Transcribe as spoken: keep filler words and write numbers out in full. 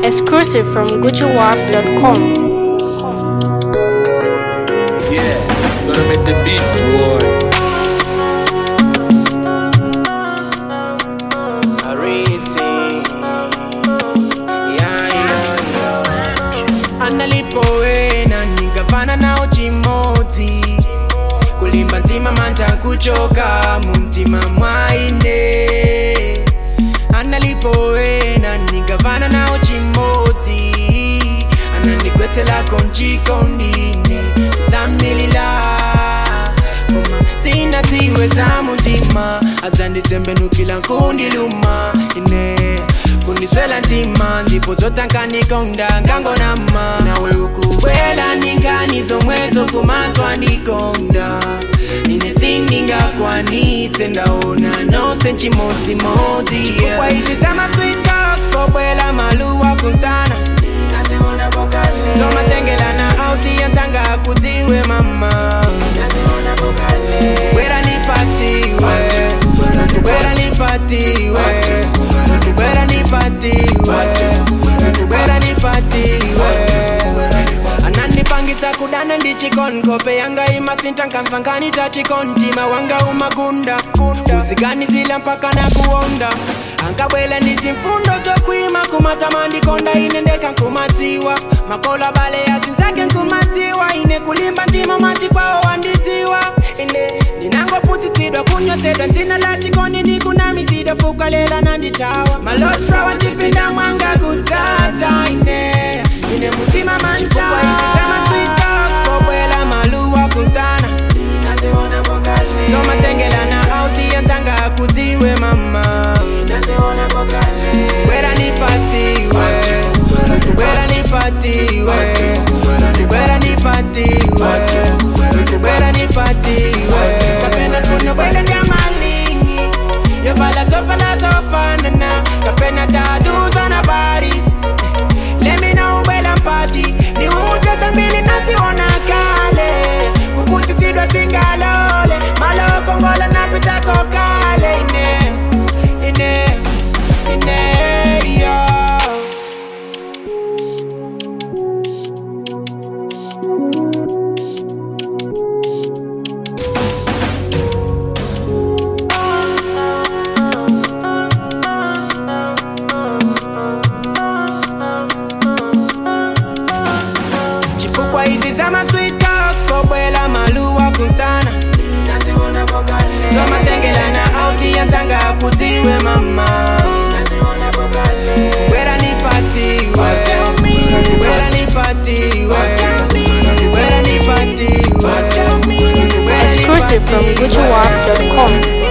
Exclusive from Gucci Warp dot com. Yeah, it's gonna make the beat, boy. Analipoe na nikafana na uchimoti kulimba ntima manta kuchoka muntima mwaine. Analipoe na nikafana na uchimoti ananikwetela konchikondine zamilila Mama sina tiwe za muntima azanditembenukila nkundiluma ine kuniswela ntima ndipo zotankanikonda ngangonama nawe ukuwela ninganizo mwezo kumatwa ndikonda ine sindinga kwanitse ndaona nose nchimotimoti kwa hizi zama sweet talks kobwela maluwa kunsana soma tengela na audience anga kutiwe mama wera nipatiwe wera nipatiwe wera nipatiwe wera nipatiwe ananipangita kudana ndichikon kope yanga imasinta nkamfanganita chikon tima wanga umagunda uzigani zila mpaka na kuonda ankabwele ndizimfundo zokwima kumatamandi konda inendeka nkumatiwa makola bale yazinzake nkumatiwa ine kulimba ntima mati kwao wanditiwa ninango putitidwa kunyotedwa ntina lachikoni nikunamizido fukalela nanditawa malos frawa chipinda mwanga kutata ine ine mutima manta sema sweet talks kobwela maluwa kunsana soma tengela na audience anga kutiwe mama wera nipatiwe wera nipatiwe wera nipatiwe wera nipatiwe kapena funo bwela ndia malingi yofala sofala sofanana kapena tattoos on our bodies let me know bwela mpati ni uja sambili nasiona kale kupusitidwa singalole malo kongola napita kokale ine ine ine yo chifukwa hizi zama sweet talks kobwela maluwa kunsana soma tengela na audience anga kutiwe mama wera nipatiwe wera nipatiwe wera nipatiwe Exclusive from Gucci Warp dot com.